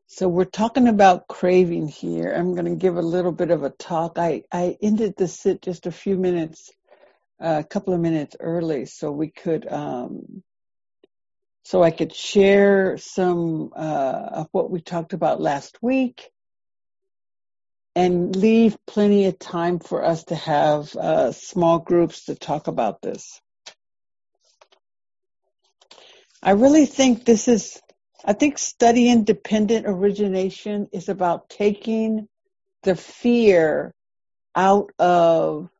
So we're talking about craving here. I'm going to give a little bit of a talk. I ended the sit just a couple of minutes early, so so I could share some of what we talked about last week, and leave plenty of time for us to have small groups to talk about this. I really think I think studying dependent origination is about taking the fear out of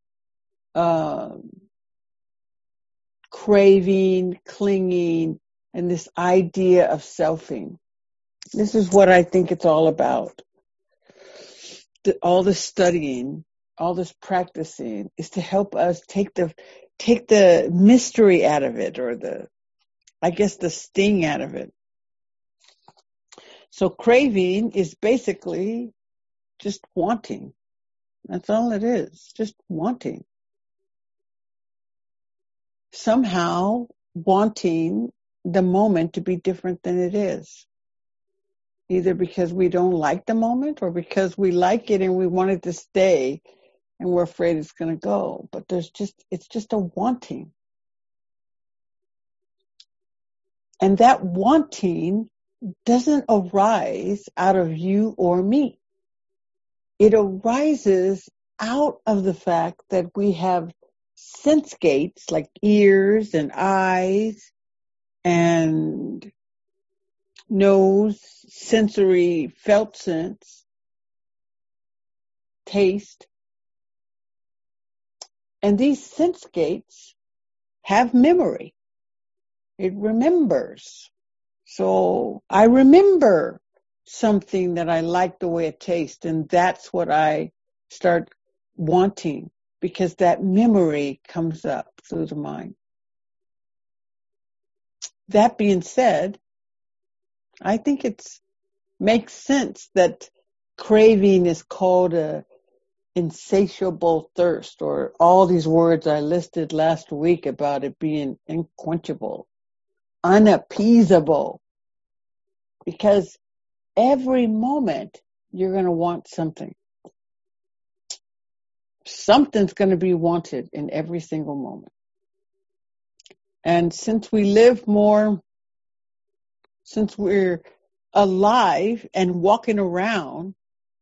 craving, clinging, and this idea of selfing. This is what I think it's all about. All this studying, all this practicing is to help us take the mystery out of it, or the sting out of it. So craving is basically just wanting. That's all it is, just wanting. Somehow wanting the moment to be different than it is. Either because we don't like the moment, or because we like it and we want it to stay and we're afraid it's going to go. But it's just a wanting. And that wanting doesn't arise out of you or me. It arises out of the fact that we have sense gates like ears and eyes and nose, sensory, felt sense, taste. And these sense gates have memory. It remembers. So I remember something that I like the way it tastes, and that's what I start wanting, because that memory comes up through the mind. That being said, I think it makes sense that craving is called a insatiable thirst, or all these words I listed last week about it being unquenchable, unappeasable, because every moment you're going to want something. Something's going to be wanted in every single moment. And since we're alive and walking around,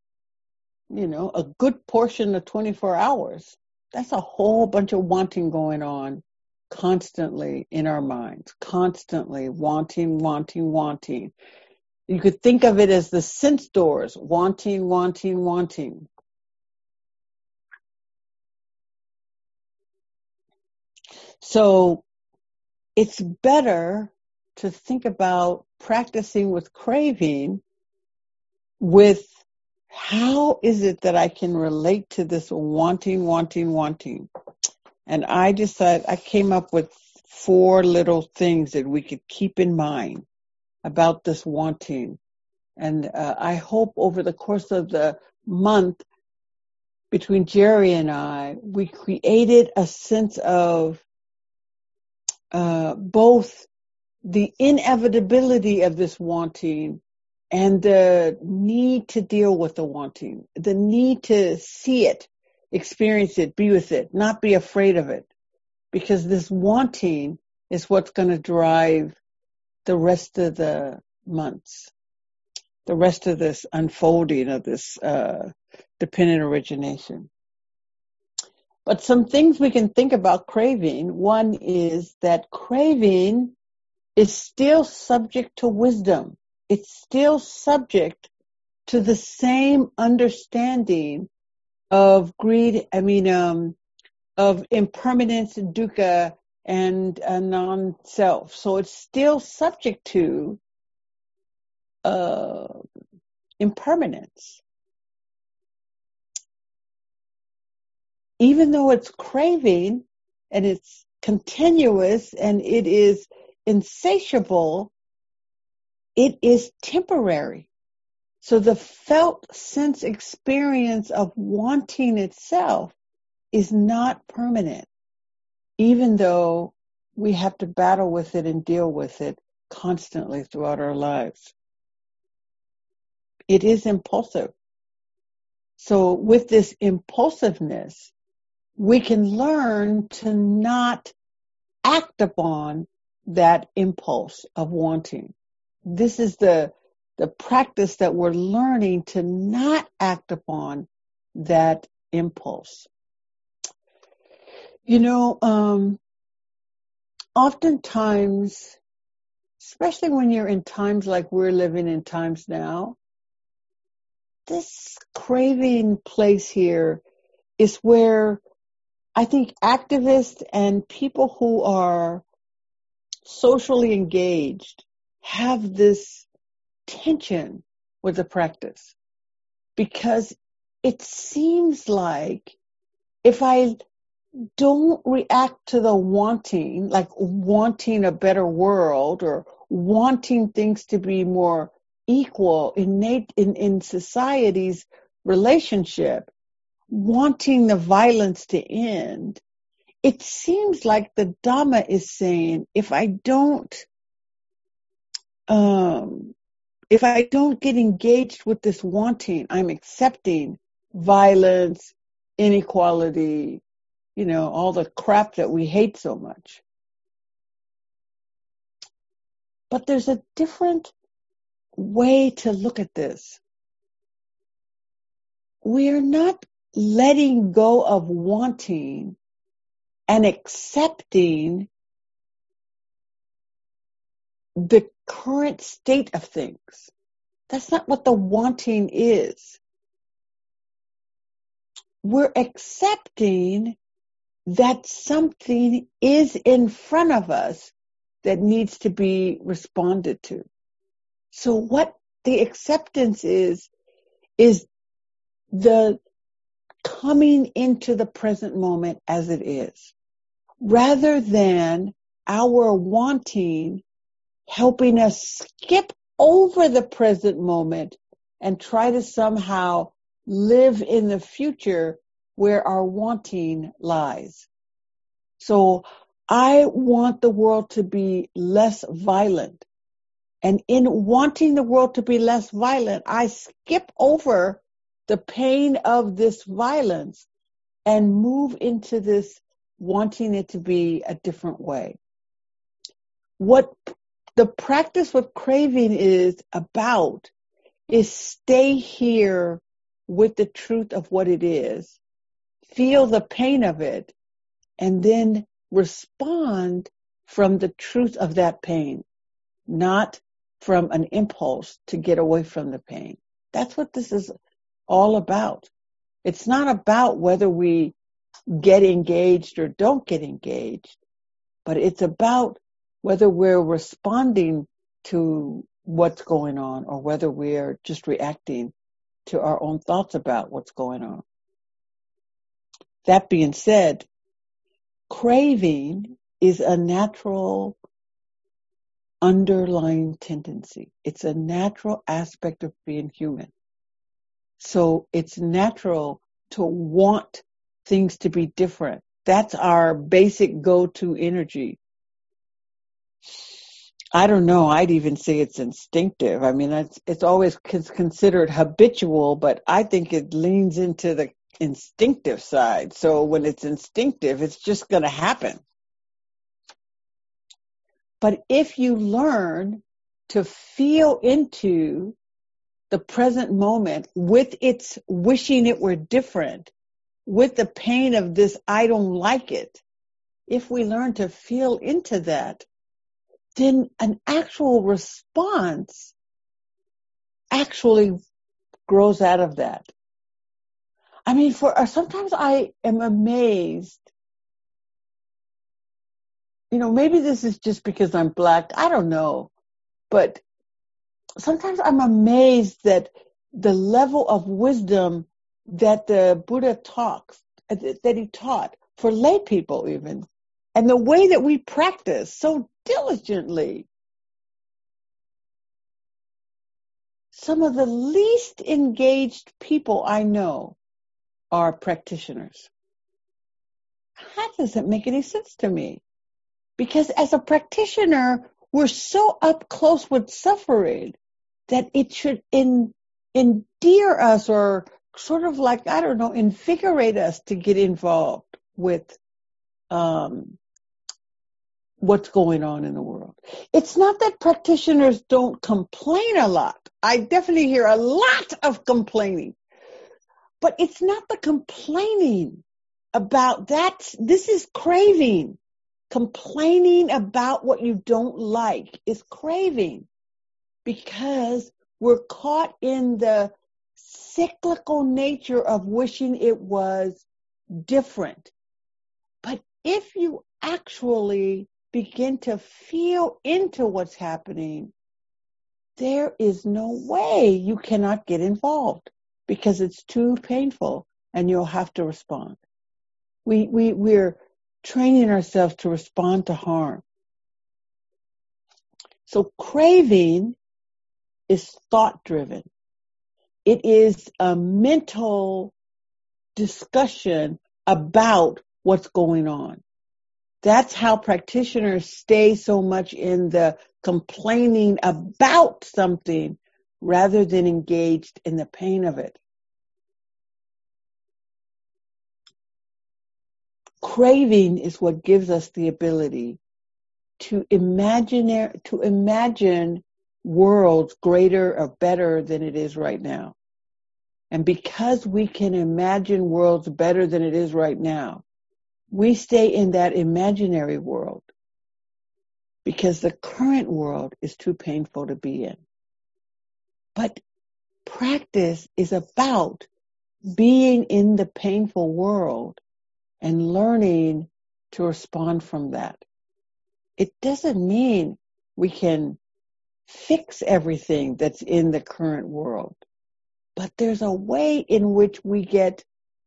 a good portion of 24 hours, that's a whole bunch of wanting going on constantly in our minds, constantly wanting, wanting, wanting. You could think of it as the sense doors, wanting, wanting, wanting. So it's better to think about practicing with craving with how is it that I can relate to this wanting, wanting, wanting. And I came up with 4 little things that we could keep in mind about this wanting. And I hope over the course of the month, between Jerry and I, we created a sense of both the inevitability of this wanting and the need to deal with the wanting, the need to see it, experience it, be with it, not be afraid of it. Because this wanting is what's going to drive the rest of the months, the rest of this unfolding of this dependent origination. But some things we can think about craving. One is that craving is still subject to wisdom. It's still subject to the same understanding of greed, of impermanence, dukkha, and non-self. So it's still subject to impermanence. Even though it's craving and it's continuous and it is insatiable, it is temporary. So the felt sense experience of wanting itself is not permanent, even though we have to battle with it and deal with it constantly throughout our lives. It is impulsive. So with this impulsiveness, we can learn to not act upon that impulse of wanting. This is the practice that we're learning to not act upon that impulse. Oftentimes, especially when you're in times like we're living in times now, this craving place here is where I think activists and people who are socially engaged have this tension with the practice, because it seems like if I don't react to the wanting, like wanting a better world or wanting things to be more equal in society's relationship, wanting the violence to end, it seems like the Dhamma is saying if I don't get engaged with this wanting, I'm accepting violence, inequality, all the crap that we hate so much. But there's a different way to look at this. We are not letting go of wanting and accepting the current state of things. That's not what the wanting is. We're accepting that something is in front of us that needs to be responded to. So what the acceptance is the coming into the present moment as it is, rather than our wanting helping us skip over the present moment and try to somehow live in the future where our wanting lies. So I want the world to be less violent. And in wanting the world to be less violent, I skip over the pain of this violence and move into this wanting it to be a different way. What the practice with craving is about is stay here with the truth of what it is, feel the pain of it, and then respond from the truth of that pain, not from an impulse to get away from the pain. That's what this is all about. It's not about whether we get engaged or don't get engaged, but it's about whether we're responding to what's going on or whether we're just reacting to our own thoughts about what's going on. That being said, craving is a natural underlying tendency. It's a natural aspect of being human. So it's natural to want things to be different. That's our basic go-to energy. I don't know. I'd even say it's instinctive. I mean, it's always considered habitual, but I think it leans into the instinctive side. So when it's instinctive, it's just going to happen. But if you learn to feel into the present moment with its wishing it were different, with the pain of this, I don't like it, if we learn to feel into that, then an actual response actually grows out of that. I mean, sometimes I am amazed. Maybe this is just because I'm Black. I don't know. But sometimes I'm amazed that the level of wisdom that the Buddha that he taught for lay people even, and the way that we practice so diligently. Some of the least engaged people I know are practitioners. That doesn't make any sense to me. Because as a practitioner, we're so up close with suffering that it should endear us or sort of like, I don't know, invigorate us to get involved with what's going on in the world. It's not that practitioners don't complain a lot. I definitely hear a lot of complaining, but it's not the complaining about that. This is craving. Complaining about what you don't like is craving, because we're caught in the cyclical nature of wishing it was different. But if you actually begin to feel into what's happening, there is no way you cannot get involved, because it's too painful and you'll have to respond. We're training ourselves to respond to harm. So craving is thought driven. It is a mental discussion about what's going on. That's how practitioners stay so much in the complaining about something rather than engaged in the pain of it. Craving is what gives us the ability to imagine worlds greater or better than it is right now. And because we can imagine worlds better than it is right now, we stay in that imaginary world because the current world is too painful to be in. But practice is about being in the painful world and learning to respond from that. It doesn't mean we can fix everything that's in the current world, but there's a way in which we get,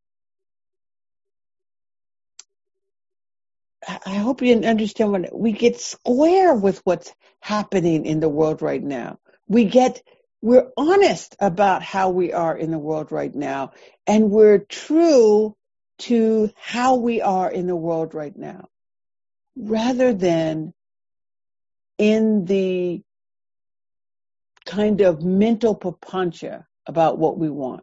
I hope you understand what, we get square with what's happening in the world right now. We're honest about how we are in the world right now, and we're true to how we are in the world right now, rather than in the kind of mental papancha about what we want.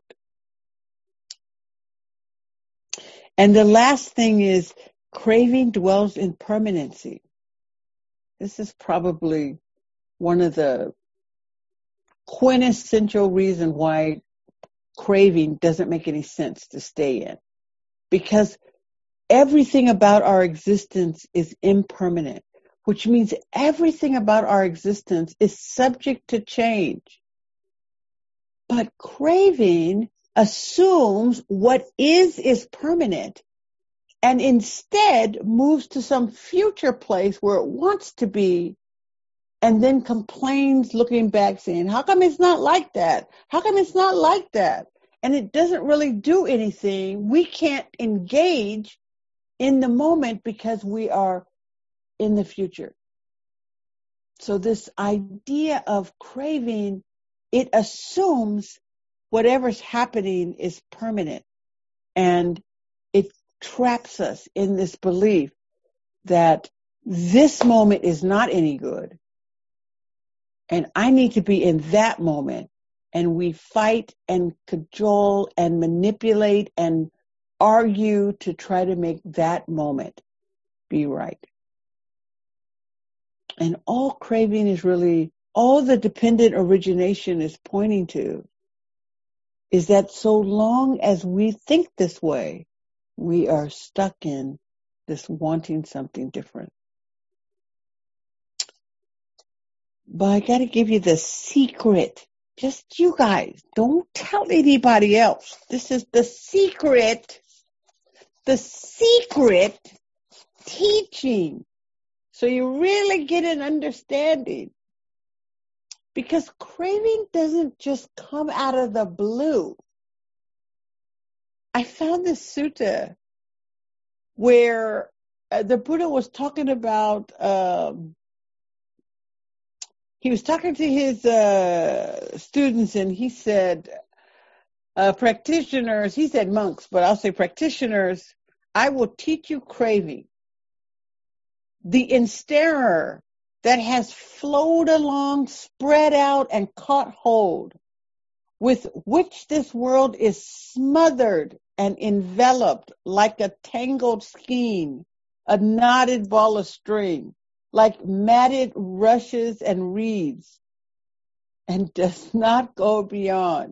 And the last thing is craving dwells in permanency. This is probably one of the quintessential reasons why craving doesn't make any sense to stay in. Because everything about our existence is impermanent, which means everything about our existence is subject to change. But craving assumes what is permanent, and instead moves to some future place where it wants to be, and then complains looking back saying, how come it's not like that? How come it's not like that? And it doesn't really do anything. We can't engage in the moment because we are in the future. So this idea of craving, it assumes whatever's happening is permanent, and it traps us in this belief that this moment is not any good and I need to be in that moment. And we fight and cajole and manipulate and argue to try to make that moment be right. And all craving is really, all the dependent origination is pointing to is that so long as we think this way, we are stuck in this wanting something different. But I got to give you the secret. Just you guys. Don't tell anybody else. This is the secret. The secret teaching. So you really get an understanding. Because craving doesn't just come out of the blue. I found this sutta where the Buddha was talking about, he was talking to his students, and he said, practitioners, he said monks, but I'll say practitioners, I will teach you craving. The ensnarer that has flowed along, spread out, and caught hold with which this world is smothered and enveloped like a tangled skein, a knotted ball of string, like matted rushes and reeds, and does not go beyond.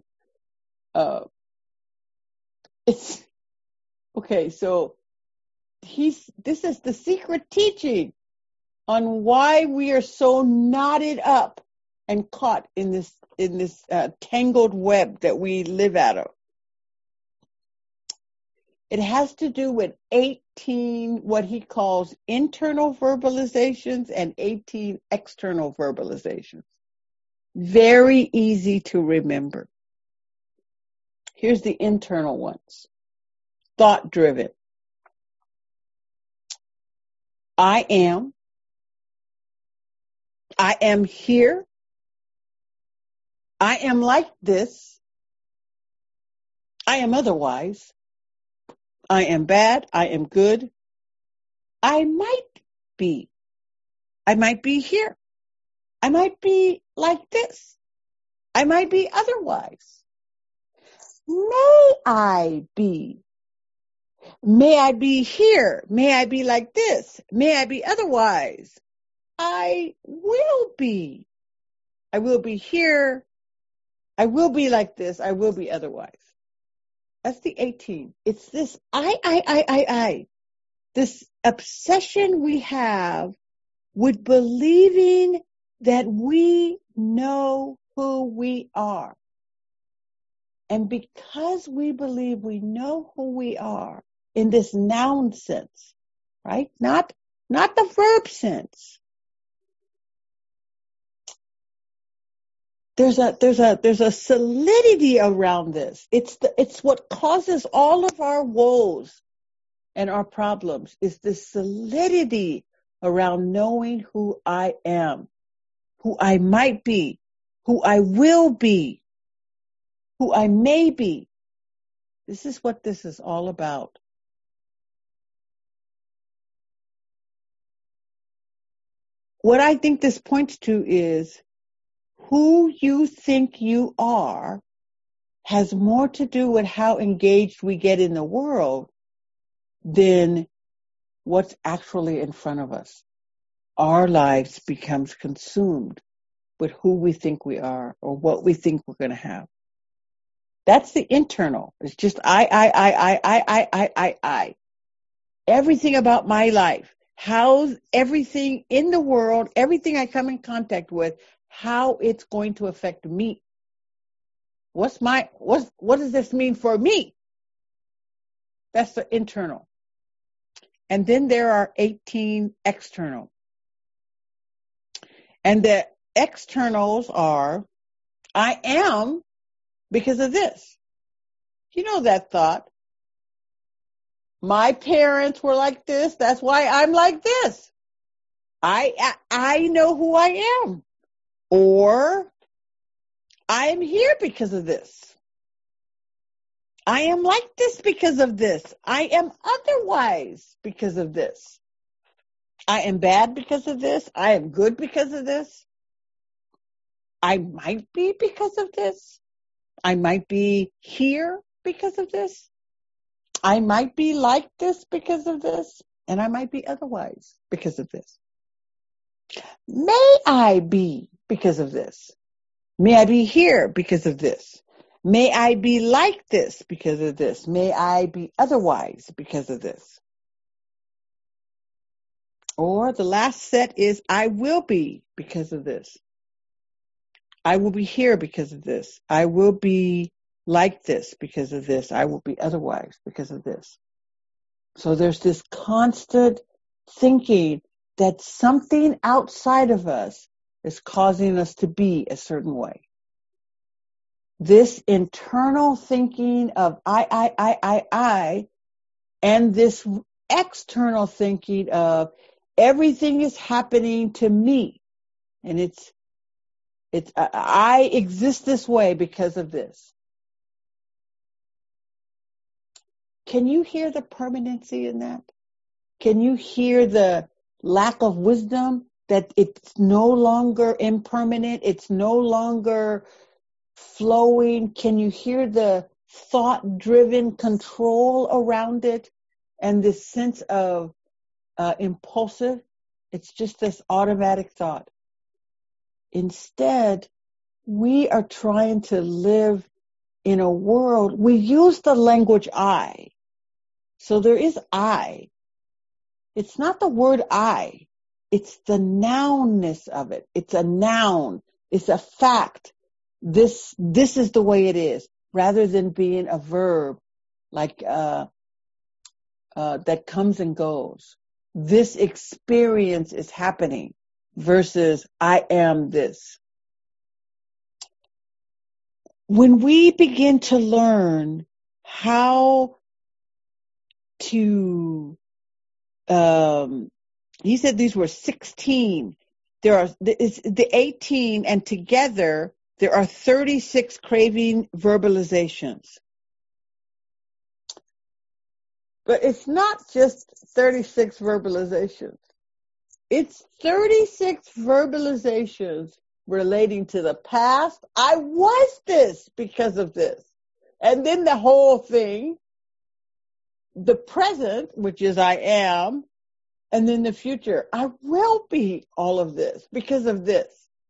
It's okay. So this is the secret teaching on why we are so knotted up and caught in this tangled web that we live out of. It has to do with 18 what he calls internal verbalizations and 18 external verbalizations. Very easy to remember. Here's the internal ones. Thought driven. I am here. I am like this. I am otherwise. I am bad. I am good. I might be. I might be here. I might be like this. I might be otherwise. May I be? May I be here? May I be like this? May I be otherwise? I will be. I will be here. I will be like this. I will be otherwise. That's the 18. It's this I. This obsession we have with believing that we know who we are. And because we believe we know who we are in this noun sense, right? Not the verb sense. There's a solidity around this. It's what causes all of our woes and our problems is this solidity around knowing who I am, who I might be, who I will be, who I may be. This is what this is all about. What I think this points to is who you think you are has more to do with how engaged we get in the world than what's actually in front of us. Our lives becomes consumed with who we think we are or what we think we're going to have. That's the internal. It's just I. Everything about my life, how everything in the world, everything I come in contact with, how it's going to affect me. What does this mean for me? That's the internal. And then there are 18 external. And the externals are, I am because of this. You know that thought. My parents were like this. That's why I'm like this. I know who I am. Or I am here because of this. I am like this because of this. I am otherwise because of this. I am bad because of this. I am good because of this. I might be because of this. I might be here because of this. I might be like this because of this. And I might be otherwise because of this. May I be because of this? May I be here because of this? May I be like this because of this? May I be otherwise because of this? Or the last set is I will be because of this. I will be here because of this. I will be like this because of this. I will be otherwise because of this. So there's this constant thinking that something outside of us is causing us to be a certain way. This internal thinking of I, and this external thinking of everything is happening to me. And it's I exist this way because of this. Can you hear the permanency in that? Can you hear the lack of wisdom that it's no longer impermanent? It's no longer flowing. Can you hear the thought-driven control around it? And this sense of impulsive, it's just this automatic thought. Instead, we are trying to live in a world, we use the language I. So there is I. It's not the word I. It's the nounness of it. It's a noun. It's a fact. This is the way it is, rather than being a verb like that comes and goes. This experience is happening versus I am this. When we begin to learn how to, he said these were 16. It's the 18, and together there are 36 craving verbalizations. But it's not just 36 verbalizations. It's 36 verbalizations relating to the past. I was this because of this. And then the whole thing, the present, which is I am, and then the future. I will be all of this because of this.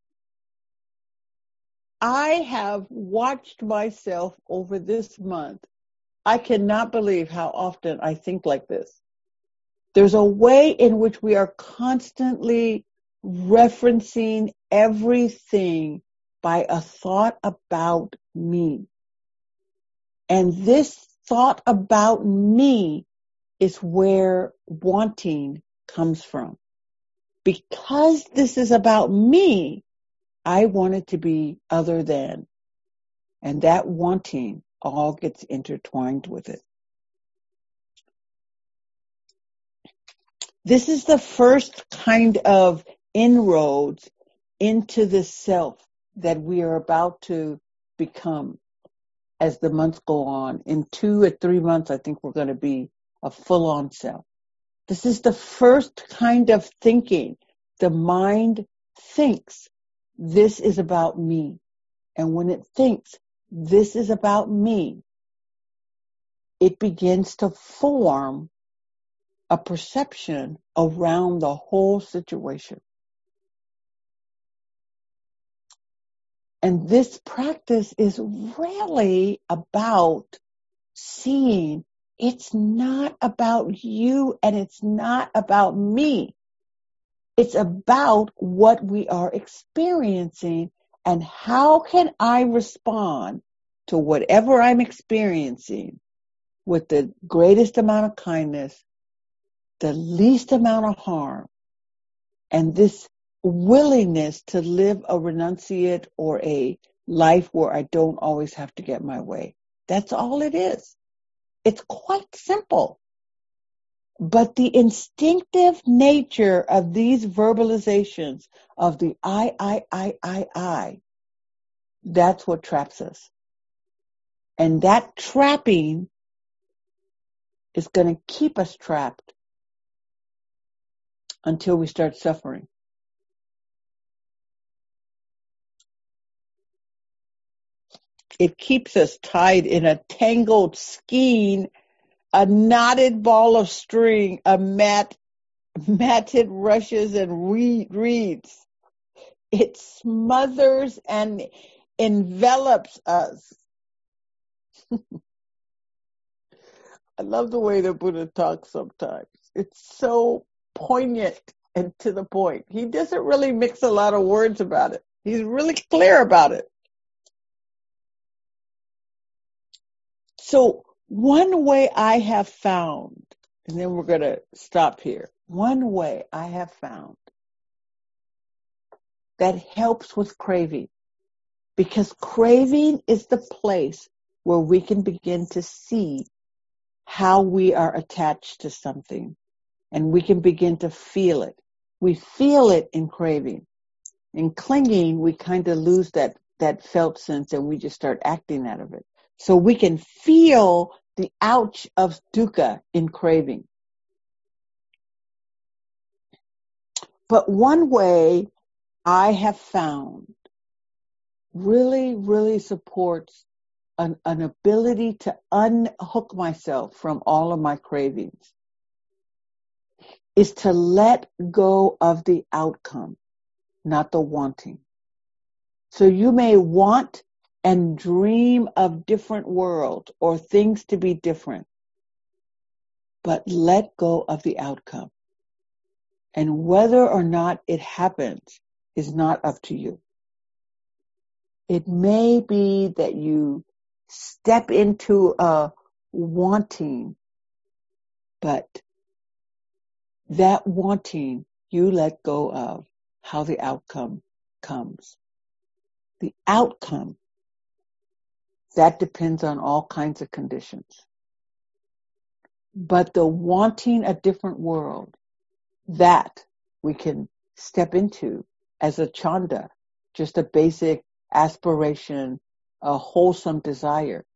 I have watched myself over this month. I cannot believe how often I think like this. There's a way in which we are constantly referencing everything by a thought about me. And this thought about me is where wanting comes from. Because this is about me, I want it to be other than. And that wanting all gets intertwined with it. This is the first kind of inroads into the self that we are about to become as the months go on. In 2 or 3 months, I think we're going to be a full-on self. This is the first kind of thinking. The mind thinks, this is about me. And when it thinks, this is about me, it begins to form a perception around the whole situation. And this practice is really about seeing it's not about you and it's not about me. It's about what we are experiencing and how can I respond to whatever I'm experiencing with the greatest amount of kindness, the least amount of harm, and this willingness to live a renunciate or a life where I don't always have to get my way. That's all it is. It's quite simple. But the instinctive nature of these verbalizations of the I, that's what traps us. And that trapping is going to keep us trapped until we start suffering. It keeps us tied in a tangled skein, a knotted ball of string, a matted rushes and reeds. It smothers and envelops us. I love the way the Buddha talks sometimes. It's so poignant and to the point. He doesn't really mix a lot of words about it. He's really clear about it. So one way I have found, and then we're going to stop here. One way I have found that helps with craving, because craving is the place where we can begin to see how we are attached to something, and we can begin to feel it. We feel it in craving. In clinging, we kind of lose that felt sense and we just start acting out of it. So we can feel the ouch of dukkha in craving. But one way I have found really, really supports an ability to unhook myself from all of my cravings is to let go of the outcome, not the wanting. So you may want and dream of different worlds or things to be different, but let go of the outcome. And whether or not it happens is not up to you. It may be that you step into a wanting, but that wanting you let go of how the outcome comes. The outcome, that depends on all kinds of conditions. But the wanting a different world, that we can step into as a chanda, just a basic aspiration, a wholesome desire.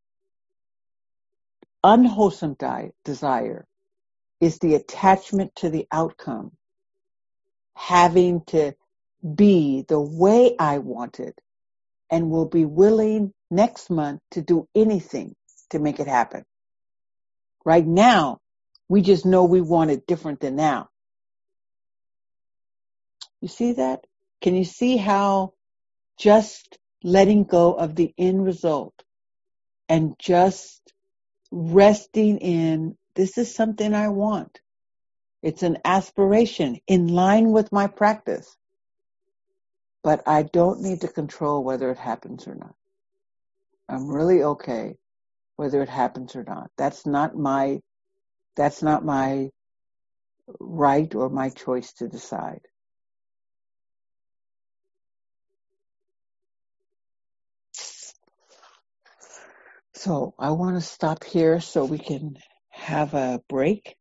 Unwholesome desire is the attachment to the outcome, having to be the way I want it, and will be willing next month to do anything to make it happen. Right now, we just know we want it different than now. You see that? Can you see how just letting go of the end result and just resting in, this is something I want. It's an aspiration in line with my practice, but I don't need to control whether it happens or not. I'm really okay whether it happens or not. That's not my right or my choice to decide. So I want to stop here so we can have a break.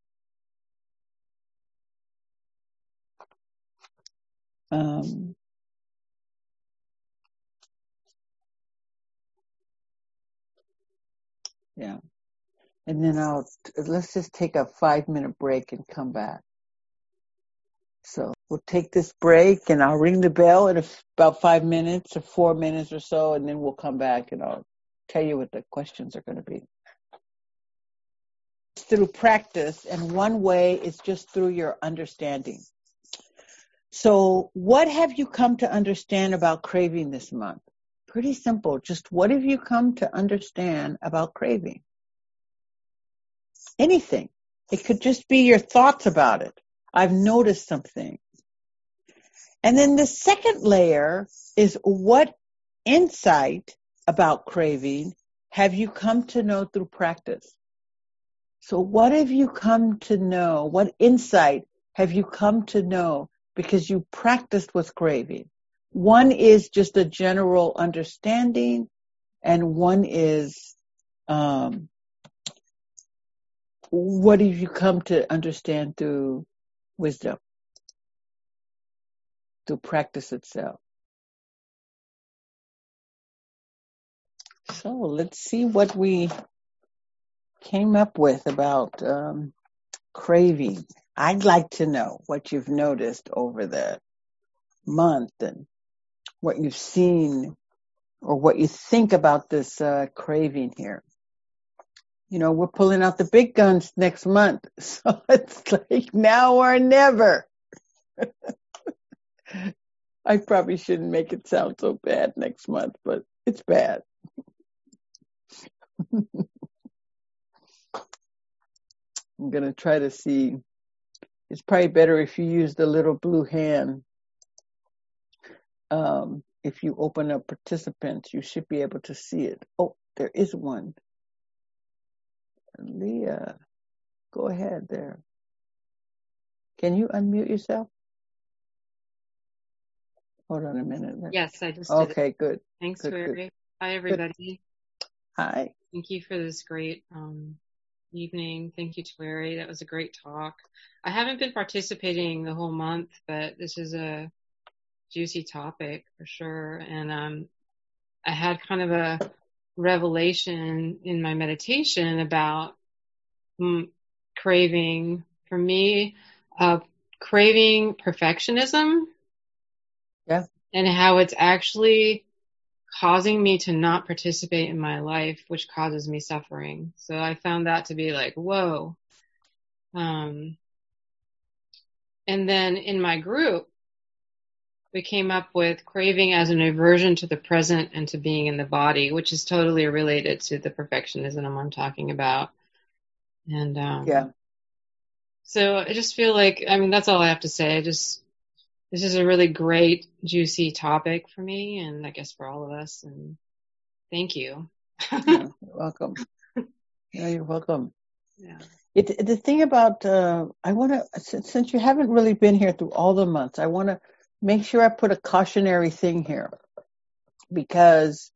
Yeah. And then let's just take a 5-minute break and come back. So we'll take this break and I'll ring the bell in about 5 minutes or 4 minutes or so, and then we'll come back and I'll tell you what the questions are going to be. It's through practice, and one way is just through your understanding. So what have you come to understand about craving this month? Pretty simple. Just what have you come to understand about craving? Anything. It could just be your thoughts about it. I've noticed something. And then the second layer is, what insight about craving have you come to know through practice? So what have you come to know? What insight have you come to know because you practiced with craving? One is just a general understanding, and one is what have you come to understand through wisdom, through practice itself. So let's see what we came up with about craving. I'd like to know what you've noticed over the month and what you've seen or what you think about this craving here. You know, we're pulling out the big guns next month, so it's like now or never. I probably shouldn't make it sound so bad next month, but it's bad. I'm going to try to see. It's probably better if you use the little blue hand. If you open up participants, you should be able to see it. Oh, there is one. Leah, go ahead there. Can you unmute yourself? Hold on a minute. Yes, I just did it. Okay, good. Thanks, Good, Mary. good. Hi, everybody. Good. Hi. Thank you for this great evening. Thank you, Twary. That was a great talk. I haven't been participating the whole month, but this is a juicy topic for sure. And I had kind of a revelation in my meditation about craving. For me, craving perfectionism. Yeah. And how it's actually causing me to not participate in my life, which causes me suffering. So I found that to be like, whoa. And then in my group, we came up with craving as an aversion to the present and to being in the body, which is totally related to the perfectionism I'm talking about. And Yeah. so I just feel like, I mean, that's all I have to say. This is a really great, juicy topic for me, and I guess for all of us. And thank you. Yeah, you're welcome. Yeah, you're welcome. Yeah. The thing about, I want to, since you haven't really been here through all the months, I want to make sure I put a cautionary thing here, because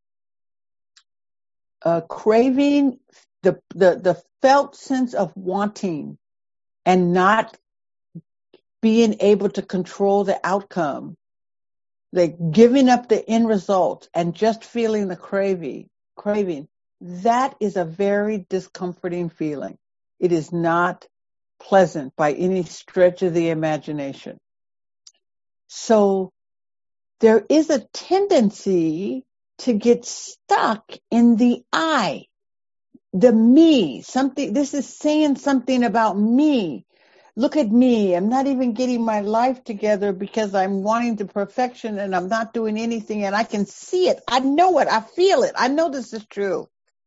craving, the felt sense of wanting and not being able to control the outcome, like giving up the end result and just feeling the craving, that is a very discomforting feeling. It is not pleasant by any stretch of the imagination. So there is a tendency to get stuck in the I, the me, something, this is saying something about me. Look at me. I'm not even getting my life together because I'm wanting the perfection and I'm not doing anything, and I can see it. I know it. I feel it. I know this is true.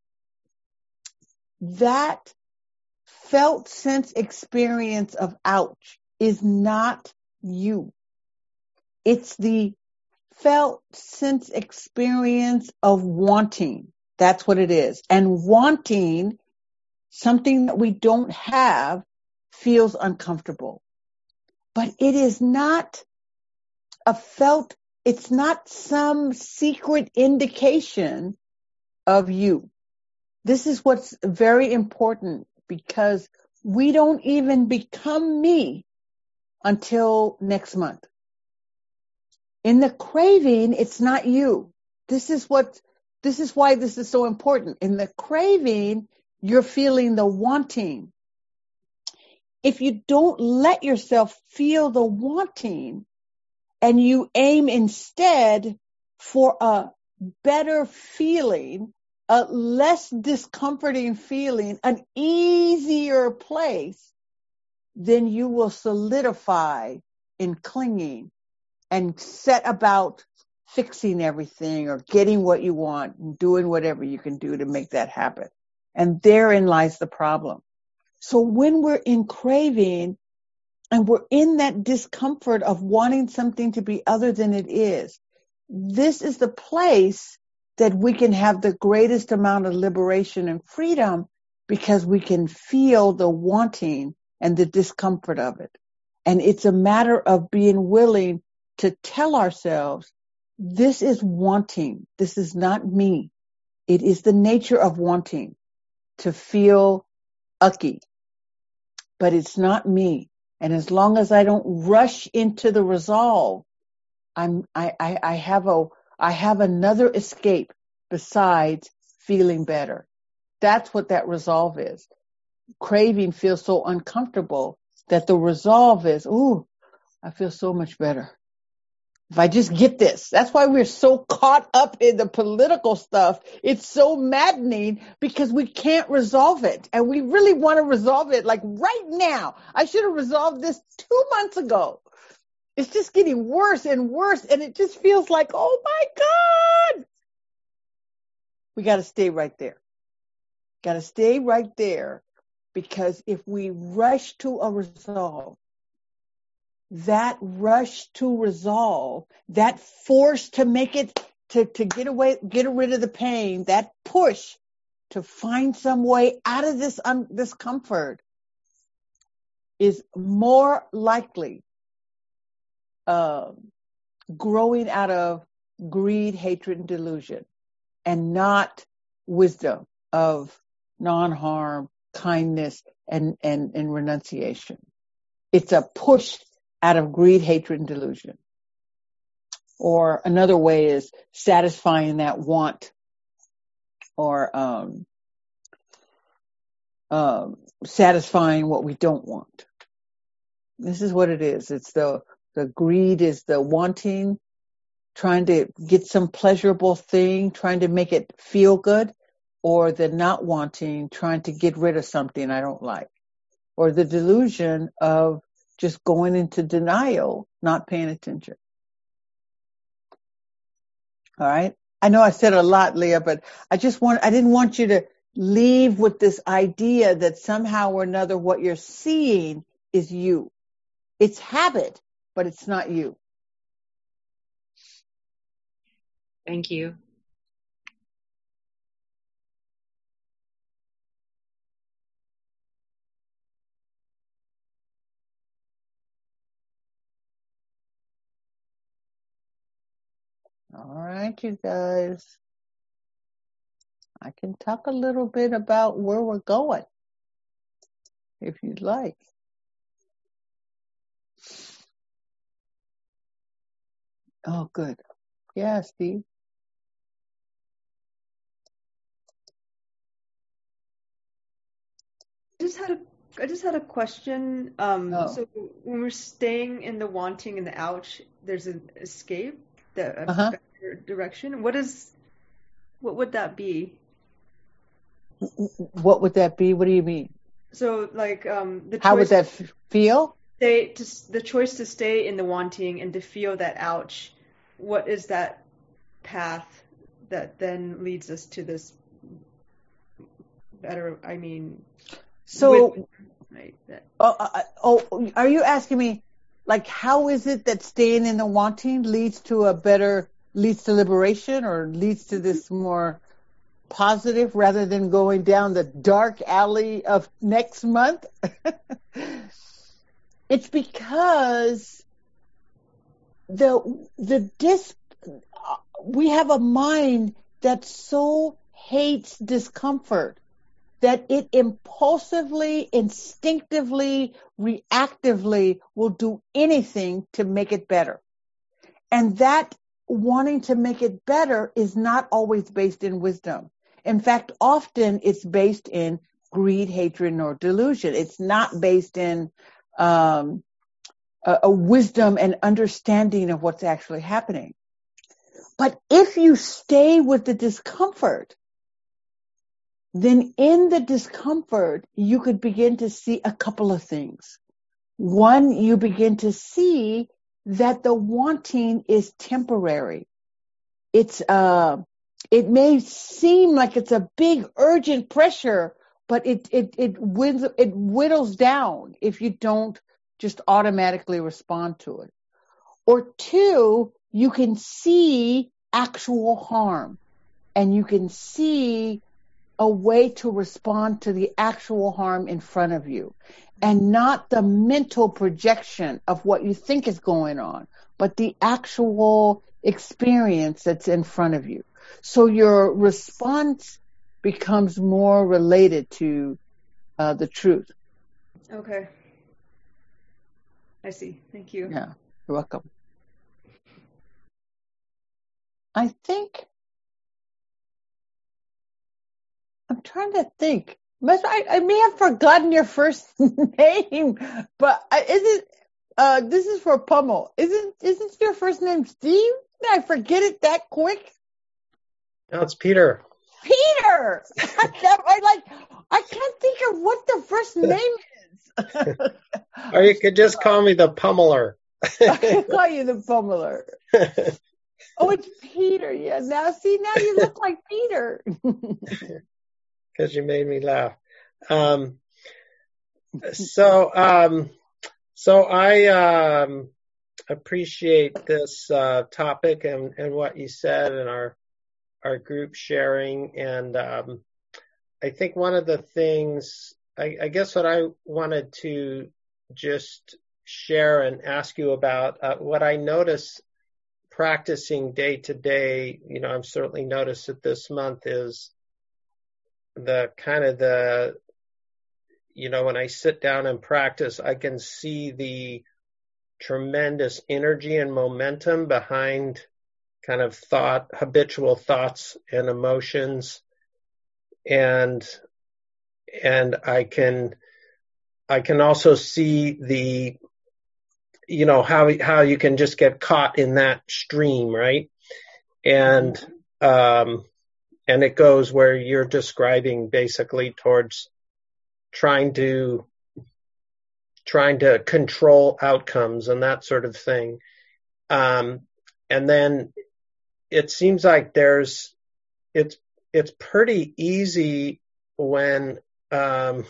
That felt sense experience of ouch is not you. It's the felt sense experience of wanting. That's what it is. And wanting something that we don't have feels uncomfortable. But it is not it's not some secret indication of you. This is what's very important, because we don't even become me until next month. In the craving, it's not you. This is why this is so important. In the craving, you're feeling the wanting. If you don't let yourself feel the wanting and you aim instead for a better feeling, a less discomforting feeling, an easier place, then you will solidify in clinging and set about fixing everything or getting what you want and doing whatever you can do to make that happen. And therein lies the problem. So when we're in craving and we're in that discomfort of wanting something to be other than it is, this is the place that we can have the greatest amount of liberation and freedom, because we can feel the wanting and the discomfort of it. And it's a matter of being willing to tell ourselves, this is wanting. This is not me. It is the nature of wanting to feel ucky, but it's not me. And as long as I don't rush into the resolve, I have another escape besides feeling better. That's what that resolve is. Craving feels so uncomfortable that the resolve is, ooh, I feel so much better if I just get this. That's why we're so caught up in the political stuff. It's so maddening because we can't resolve it. And we really want to resolve it like right now. I should have resolved this 2 months ago. It's just getting worse and worse. And it just feels like, oh my God. We got to stay right there. Got to stay right there, because if we rush to a resolve, that rush to resolve, that force to make it, to get rid of the pain, that push to find some way out of this discomfort is more likely growing out of greed, hatred, and delusion, and not wisdom of non-harm, kindness, and renunciation. It's a push out of greed, hatred, and delusion. Or another way is satisfying that want, or satisfying what we don't want. This is what it is. It's the greed is the wanting, trying to get some pleasurable thing, trying to make it feel good, or the not wanting, trying to get rid of something I don't like, or the delusion of just going into denial, not paying attention. All right. I know I said a lot, Leah, but I didn't want you to leave with this idea that somehow or another what you're seeing is you. It's habit, but it's not you. Thank you. All right, you guys. I can talk a little bit about where we're going, if you'd like. Oh, good. Yeah, Steve. I just had a question. So when we're staying in the wanting and the ouch, there's an escape, a better direction. What would that be? What would that be? What do you mean? So like the How would choice that feel? the choice to stay in the wanting and to feel that ouch. What is that path that then leads us to this better? I mean, so right. Are you asking me, like, how is it that staying in the wanting leads to liberation, or leads to this more positive rather than going down the dark alley of next month? It's because we have a mind that so hates discomfort that it impulsively, instinctively, reactively will do anything to make it better. And that wanting to make it better is not always based in wisdom. In fact, often it's based in greed, hatred, or delusion. It's not based in a wisdom and understanding of what's actually happening. But if you stay with the discomfort, then in the discomfort, you could begin to see a couple of things. One, you begin to see that the wanting is temporary. It may seem like it's a big urgent pressure, but it whittles down if you don't just automatically respond to it. Or two, you can see actual harm, and you can see a way to respond to the actual harm in front of you, and not the mental projection of what you think is going on, but the actual experience that's in front of you. So your response becomes more related to the truth. Okay. I see. Thank you. Yeah, you're welcome. I think I'm trying to think. I may have forgotten your first name, but this is for Pummel. Isn't your first name Steve? Did I forget it that quick? No, it's Peter. Peter! I can't think of what the first name is. Or you could just call me the Pummeler. I can call you the Pummeler. Oh, it's Peter. Yeah. Now you look like Peter. Because you made me laugh. So I appreciate this topic and what you said and our group sharing. And I think one of the things, I guess what I wanted to just share and ask you about, what I notice practicing day to day, I've certainly noticed it this month, is when I sit down and practice, I can see the tremendous energy and momentum behind kind of habitual thoughts and emotions. And I can also see how you can just get caught in that stream, right? And it goes where you're describing basically towards trying to control outcomes and that sort of thing. And then it seems like it's pretty easy when I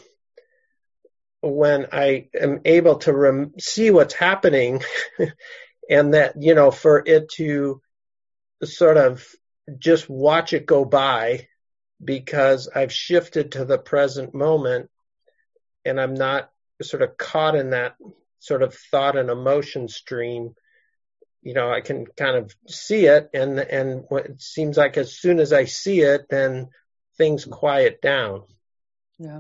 am able to see what's happening and that, for it to sort of just watch it go by because I've shifted to the present moment and I'm not sort of caught in that sort of thought and emotion stream. I can kind of see it and it seems like as soon as I see it, then things quiet down. Yeah.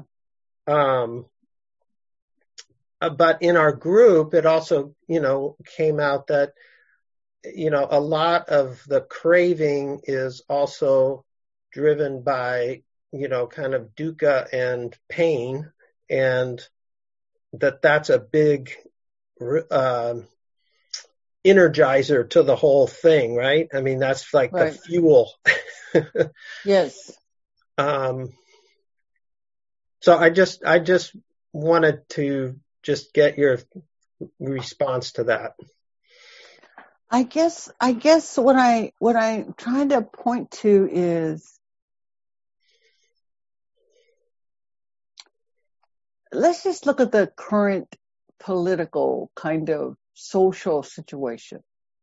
But in our group, it also, came out that, a lot of the craving is also driven by, kind of dukkha and pain, and that's a big energizer to the whole thing, right? I mean, that's like right. The fuel. Yes. So I just wanted to just get your response to that. I guess what I'm trying to point to is, let's just look at the current political kind of social situation.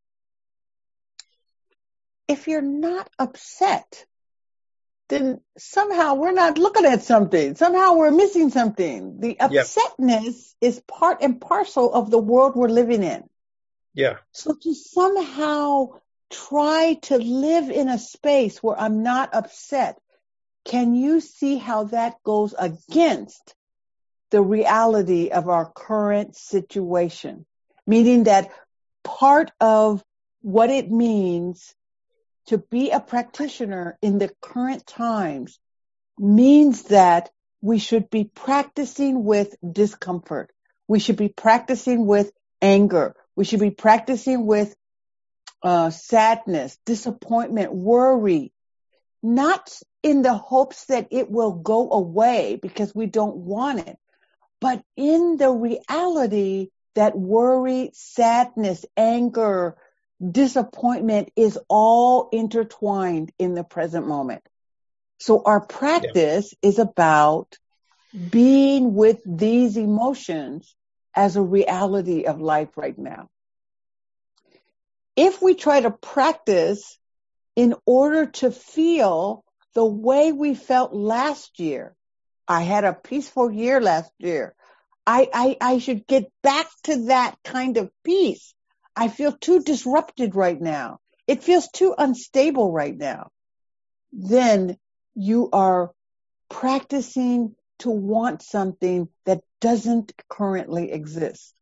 If you're not upset, then somehow we're not looking at something. Somehow we're missing something. The upsetness is part and parcel of the world we're living in. Yeah. So to somehow try to live in a space where I'm not upset, can you see how that goes against the reality of our current situation? Meaning that part of what it means to be a practitioner in the current times means that we should be practicing with discomfort. We should be practicing with anger. We should be practicing with sadness, disappointment, worry, not in the hopes that it will go away because we don't want it, but in the reality that worry, sadness, anger, disappointment is all intertwined in the present moment. So our practice is about being with these emotions as a reality of life right now. If we try to practice in order to feel the way we felt last year, I had a peaceful year last year. I should get back to that kind of peace. I feel too disrupted right now. It feels too unstable right now. Then you are practicing to want something that doesn't currently exist.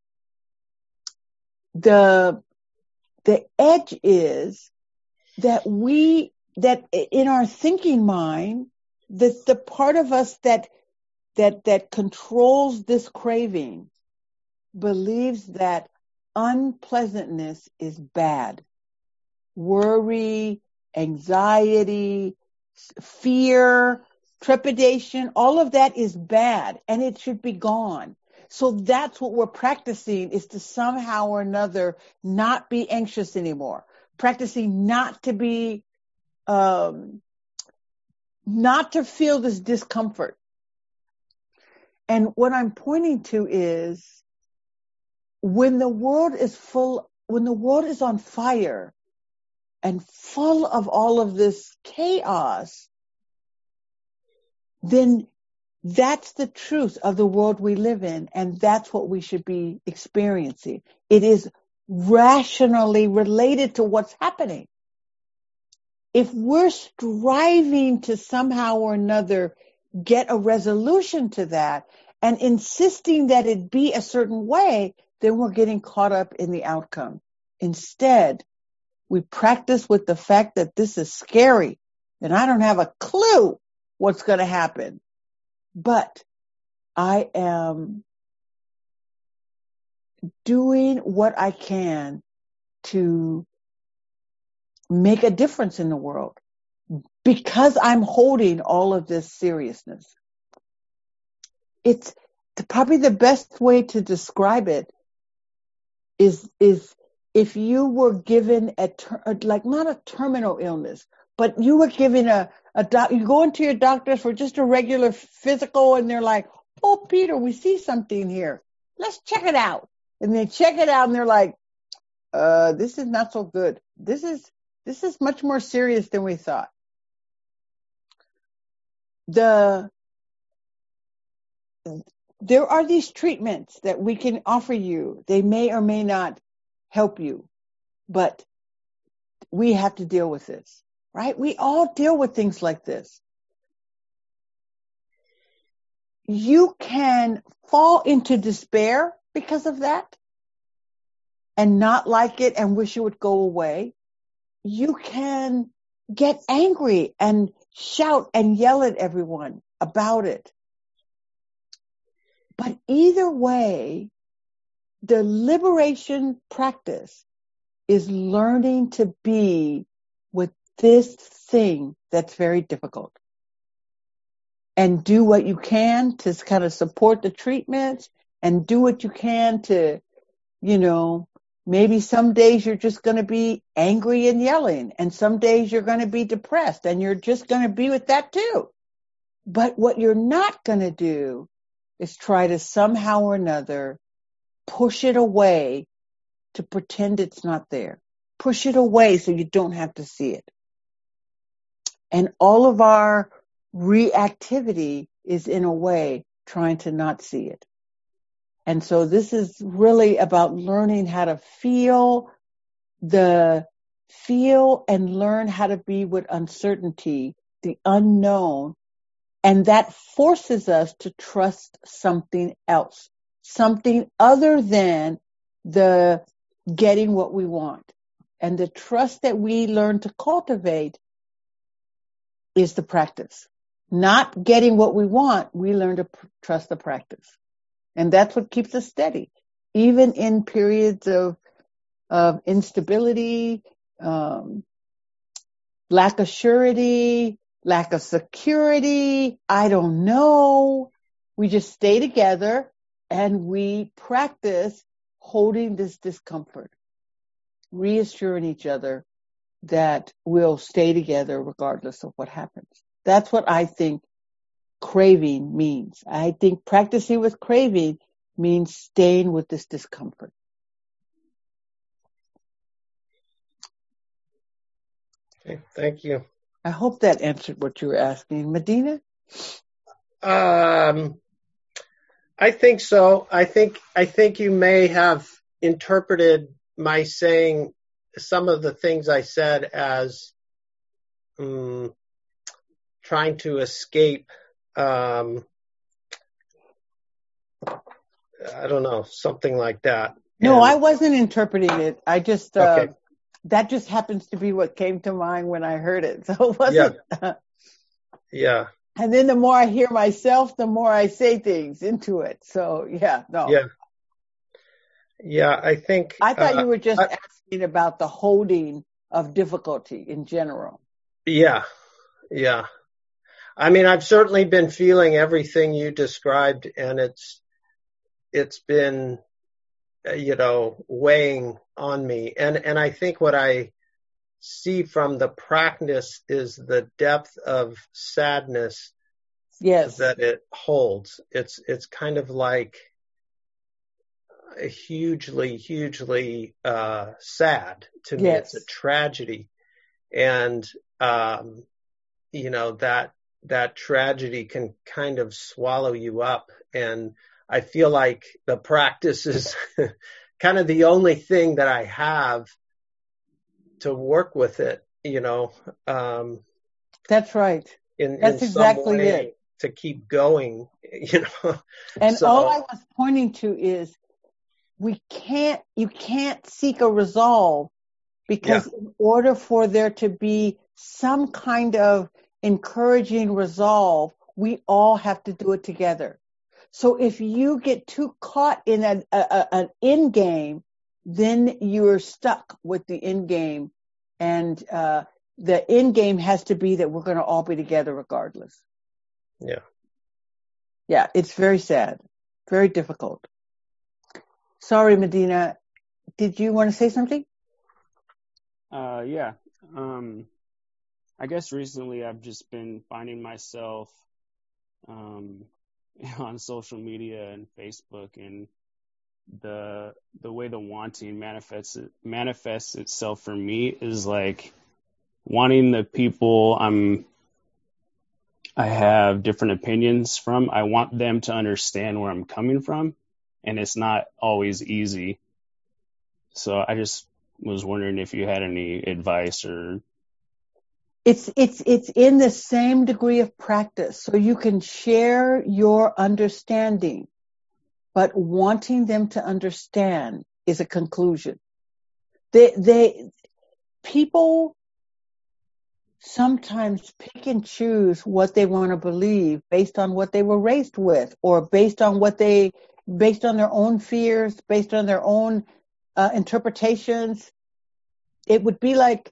The edge is that in our thinking mind, the part of us that controls this craving believes that unpleasantness is bad. Worry, anxiety, fear, trepidation, all of that is bad and it should be gone. So that's what we're practicing, is to somehow or another not be anxious anymore. Practicing not to be, not to feel this discomfort. And what I'm pointing to is when the world is on fire and full of all of this chaos, then that's the truth of the world we live in, and that's what we should be experiencing. It is rationally related to what's happening. If we're striving to somehow or another get a resolution to that and insisting that it be a certain way, then we're getting caught up in the outcome. Instead, we practice with the fact that this is scary and I don't have a clue what's going to happen. But I am doing what I can to make a difference in the world because I'm holding all of this seriousness. It's probably the best way to describe it is if you were given like not a terminal illness, but you were given you go into your doctor for just a regular physical and they're like, oh, Peter, we see something here. Let's check it out. And they check it out and they're like, this is not so good. This is much more serious than we thought. There are these treatments that we can offer you. They may or may not help you, but we have to deal with this, right? We all deal with things like this. You can fall into despair because of that and not like it and wish it would go away. You can get angry and shout and yell at everyone about it. But either way, the liberation practice is learning to be with this thing that's very difficult. And do what you can to kind of support the treatments and do what you can to, maybe some days you're just going to be angry and yelling, and some days you're going to be depressed, and you're just going to be with that too. But what you're not going to do is try to somehow or another push it away to pretend it's not there. Push it away so you don't have to see it. And all of our reactivity is in a way trying to not see it. And so this is really about learning how to feel and learn how to be with uncertainty, the unknown. And that forces us to trust something else, something other than the getting what we want. And the trust that we learn to cultivate is the practice. Not getting what we want, we learn to trust the practice. And that's what keeps us steady. Even in periods of instability, lack of surety, lack of security, I don't know. We just stay together and we practice holding this discomfort, reassuring each other that we'll stay together regardless of what happens. That's what I think craving means. I think practicing with craving means staying with this discomfort. Okay, thank you. I hope that answered what you were asking. Medina? I think so. I think you may have interpreted my saying some of the things I said as trying to escape. I don't know, something like that. No, I wasn't interpreting it. I just, okay. That just happens to be what came to mind when I heard it. So it wasn't. Yeah. And then the more I hear myself, the more I say things into it. So no. Yeah, I think. I thought you were just asking about the holding of difficulty in general. Yeah. I mean, I've certainly been feeling everything you described, and it's been, weighing on me. And I think what I see from the practice is the depth of sadness that it holds. It's kind of like hugely sad to me. It's a tragedy. And, that tragedy can kind of swallow you up. And I feel like the practice is kind of the only thing that I have to work with it, That's right. That's exactly it. To keep going, And all I was pointing to is you can't seek a resolve because in order for there to be some kind of encouraging resolve, we all have to do it together. So if you get too caught in an end game, then you're stuck with the end game. And the end game has to be that we're going to all be together regardless. Yeah. Yeah, it's very sad. Very difficult. Sorry, Medina. Did you want to say something? Yeah. I guess recently I've just been finding myself on social media and Facebook, and the way the wanting manifests itself for me is like wanting the people I have different opinions from. I want them to understand where I'm coming from, and it's not always easy. So I just was wondering if you had any advice or. It's in the same degree of practice. So you can share your understanding, but wanting them to understand is a conclusion. People sometimes pick and choose what they want to believe based on what they were raised with, or based on their own fears, based on their own interpretations. It would be like,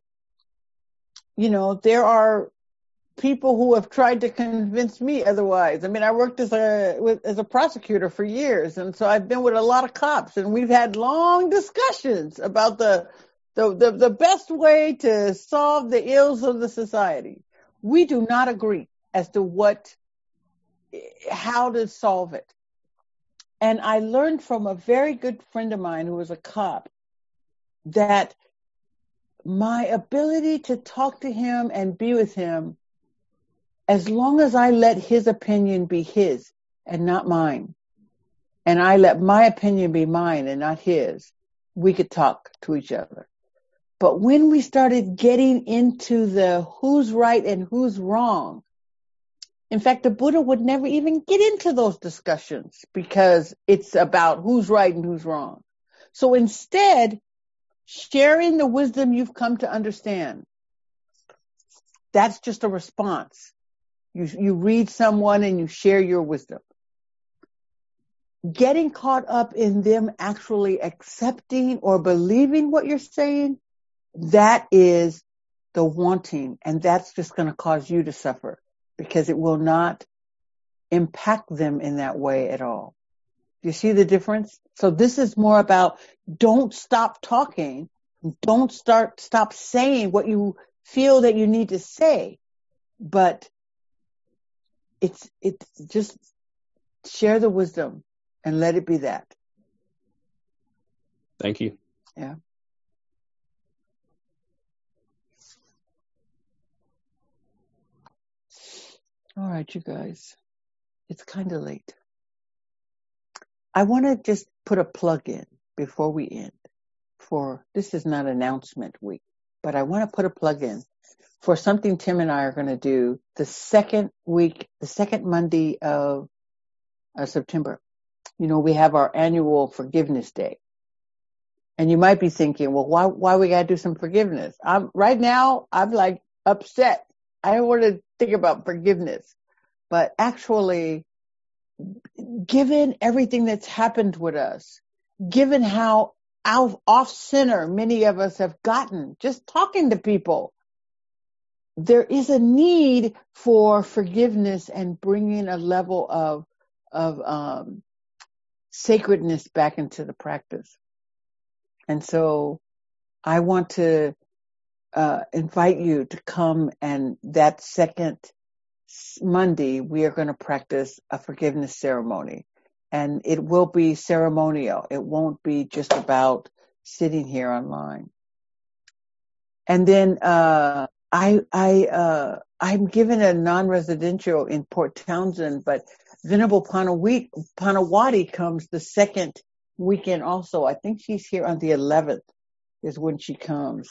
there are people who have tried to convince me otherwise. I mean, I worked as a prosecutor for years, and so I've been with a lot of cops, and we've had long discussions about the best way to solve the ills of the society. We do not agree as to how to solve it. And I learned from a very good friend of mine who was a cop that my ability to talk to him and be with him, as long as I let his opinion be his and not mine, and I let my opinion be mine and not his, we could talk to each other. But when we started getting into the who's right and who's wrong, in fact, the Buddha would never even get into those discussions because it's about who's right and who's wrong. So instead, sharing the wisdom you've come to understand, that's just a response. You read someone and you share your wisdom. Getting caught up in them actually accepting or believing what you're saying, that is the wanting, and that's just going to cause you to suffer because it will not impact them in that way at all. You see the difference? So this is more about don't stop talking. Don't stop saying what you feel that you need to say, but it's just share the wisdom and let it be that. Thank you. Yeah. All right, you guys. It's kind of late. I want to just put a plug in before we end this is not announcement week, but I want to put a plug in for something Tim and I are going to do the second Monday of September. We have our annual Forgiveness Day. And you might be thinking, well, why we got to do some forgiveness? Right now, I'm like upset. I don't want to think about forgiveness. But actually, given everything that's happened with us, given how off center many of us have gotten just talking to people, there is a need for forgiveness and bringing a level of sacredness back into the practice. And so I want to invite you to come, and that second Monday, we are going to practice a forgiveness ceremony. And it will be ceremonial. It won't be just about sitting here online. And then I'm given a non-residential in Port Townsend, but Venerable Panawati comes the second weekend also. I think she's here on the 11th is when she comes.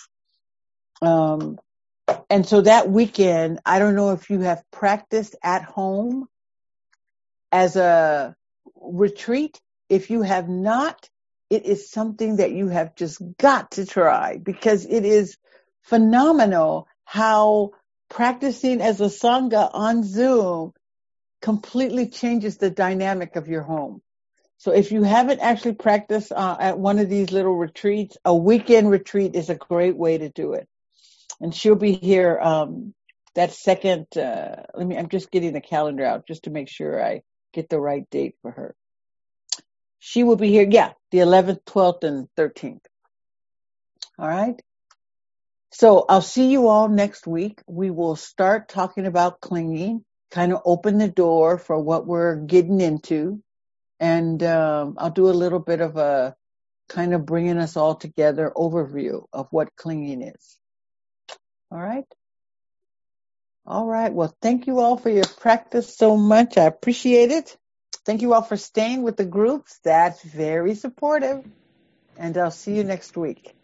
And so that weekend, I don't know if you have practiced at home as a retreat. If you have not, it is something that you have just got to try, because it is phenomenal how practicing as a Sangha on Zoom completely changes the dynamic of your home. So if you haven't actually practiced at one of these little retreats, a weekend retreat is a great way to do it. And she'll be here that second, I'm just getting the calendar out just to make sure I get the right date for her. She will be here, the 11th, 12th, and 13th. All right. So I'll see you all next week. We will start talking about clinging, kind of open the door for what we're getting into. And I'll do a little bit of a kind of bringing us all together overview of what clinging is. All right. All right. Well, thank you all for your practice so much. I appreciate it. Thank you all for staying with the groups. That's very supportive. And I'll see you next week.